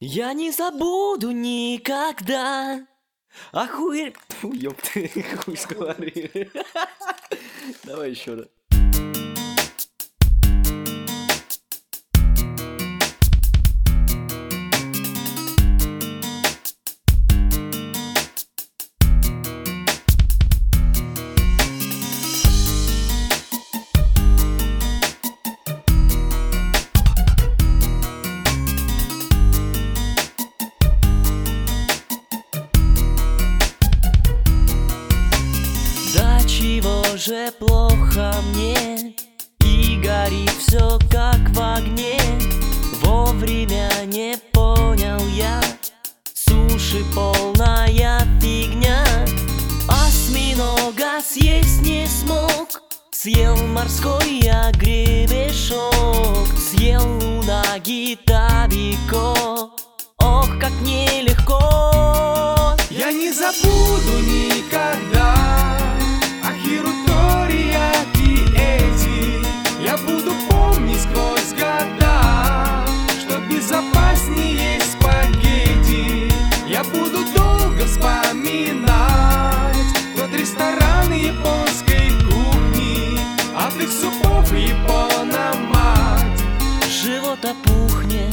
Я не забуду никогда. Охуеть. Фу, ёпты, хуй сговорили. Давай еще раз. Чего же плохо мне, и горит все как в огне. Вовремя не понял я, суши полная фигня. Осьминога съесть не смог, съел морской я гребешок. Съел у ноги табико, ох, как нелегко. Я не забуду никогда хируторияки эти. Я буду помнить сквозь года, что безопаснее спагетти. Я буду долго вспоминать тот ресторан японской кухни, от их супов япономат живот опухнет.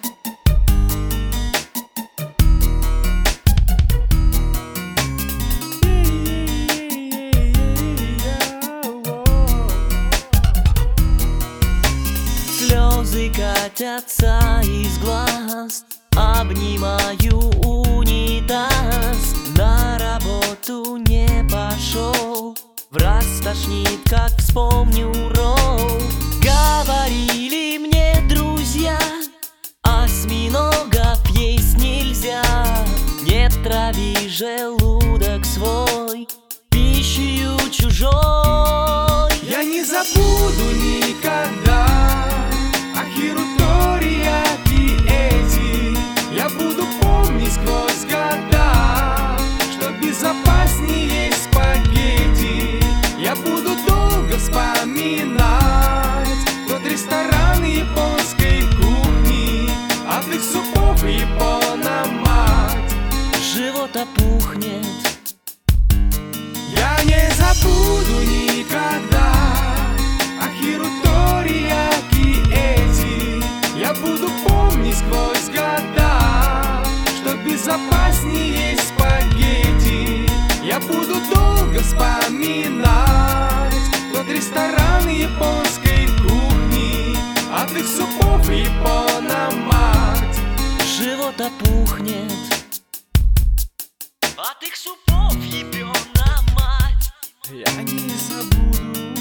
Слезы катятся из глаз, обнимаю унитаз. На работу не пошел, враз тошнит, как вспомню ролл. Говорили мне друзья, осьминогов есть нельзя. Не трави желудок свой пищею чужой. Я не забуду никогда хируторияки эти. Я буду помнить сквозь года, что безопаснее спагетти. Я буду долго вспоминать тот ресторан японской кухни, от их супов япономат живот опухнет. Я не забуду никогда хируторияки эти. Я буду помнить сквозь года, что безопаснее спагетти. Я буду долго вспоминать тот ресторан японской кухни, от их супов япономат живот опухнет. От их супов ебёна мать. Я не забуду